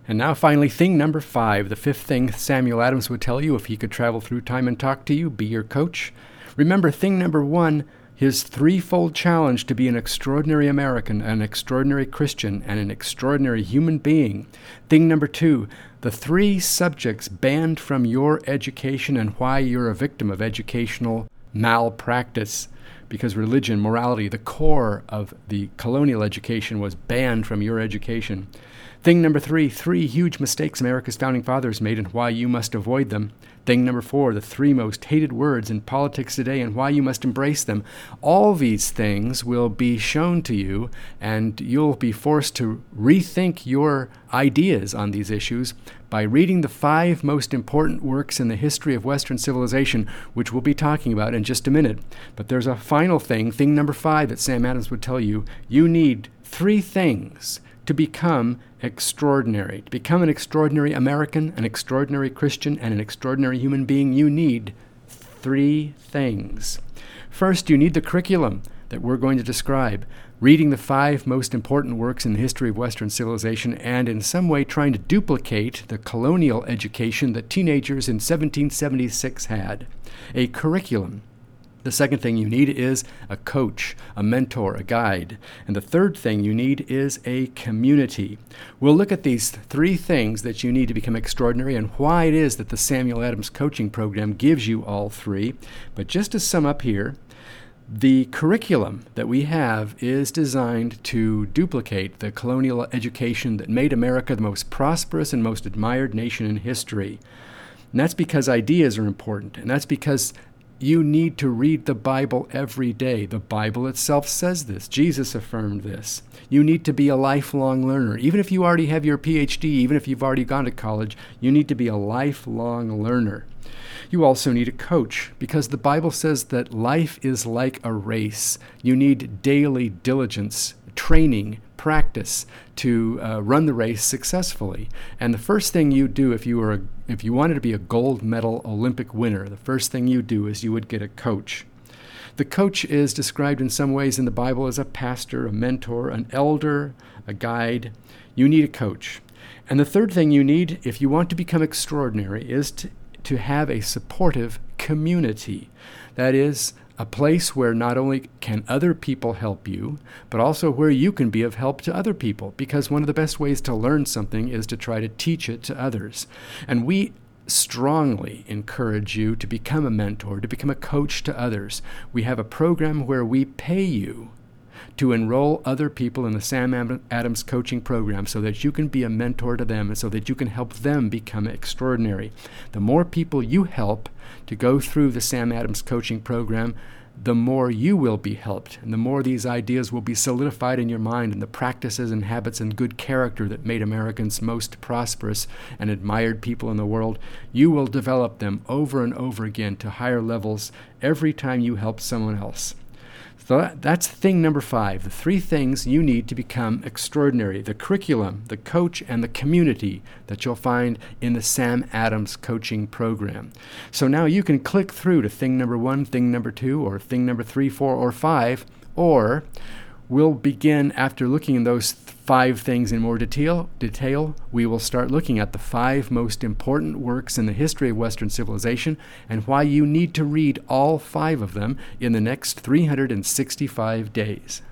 And now finally, thing number 5, the fifth thing Samuel Adams would tell you if he could travel through time and talk to you, be your coach. Remember, thing number 1, his threefold challenge to be an extraordinary American, an extraordinary Christian, and an extraordinary human being. Thing number 2, the 3 subjects banned from your education and why you're a victim of educational malpractice. Because religion, morality, the core of the colonial education was banned from your education. Thing number 3, 3 huge mistakes America's founding fathers made and why you must avoid them. Thing number 4, the 3 most hated words in politics today and why you must embrace them. All these things will be shown to you, and you'll be forced to rethink your ideas on these issues by reading the 5 most important works in the history of Western civilization, which we'll be talking about in just a minute. But there's a final thing, thing number 5, that Sam Adams would tell you. You need 3 things to become extraordinary. To become an extraordinary American, an extraordinary Christian, and an extraordinary human being, you need 3 things. First, you need the curriculum that we're going to describe, reading the 5 most important works in the history of Western civilization and in some way trying to duplicate the colonial education that teenagers in 1776 had. A curriculum. The second thing you need is a coach, a mentor, a guide. And the third thing you need is a community. We'll look at these 3 things that you need to become extraordinary and why it is that the Samuel Adams coaching program gives you all 3. But just to sum up here, the curriculum that we have is designed to duplicate the colonial education that made America the most prosperous and most admired nation in history. And that's because ideas are important, and that's because you need to read the Bible every day. The Bible itself says this. Jesus affirmed this. You need to be a lifelong learner. Even if you already have your PhD, even if you've already gone to college, you need to be a lifelong learner. You also need a coach because the Bible says that life is like a race. You need daily diligence, training, practice to run the race successfully. And the first thing you do if you wanted to be a gold medal Olympic winner, the first thing you do is you would get a coach. The coach is described in some ways in the Bible as a pastor, a mentor, an elder, a guide. You need a coach. And the third thing you need if you want to become extraordinary is to have a supportive community. That is, a place where not only can other people help you, but also where you can be of help to other people, because one of the best ways to learn something is to try to teach it to others. And we strongly encourage you to become a mentor, to become a coach to others. We have a program where we pay you to enroll other people in the Sam Adams coaching program so that you can be a mentor to them and so that you can help them become extraordinary. The more people you help to go through the Sam Adams coaching program, the more you will be helped, and the more these ideas will be solidified in your mind, and the practices and habits and good character that made Americans most prosperous and admired people in the world, you will develop them over and over again to higher levels every time you help someone else. So that's thing number 5, the 3 things you need to become extraordinary: the curriculum, the coach, and the community that you'll find in the Sam Adams coaching program. So now you can click through to thing number 1, thing number 2, or thing number 3, 4, or 5, or we'll begin after looking at those 5 things in more detail. We will start looking at the 5 most important works in the history of Western civilization and why you need to read all 5 of them in the next 365 days.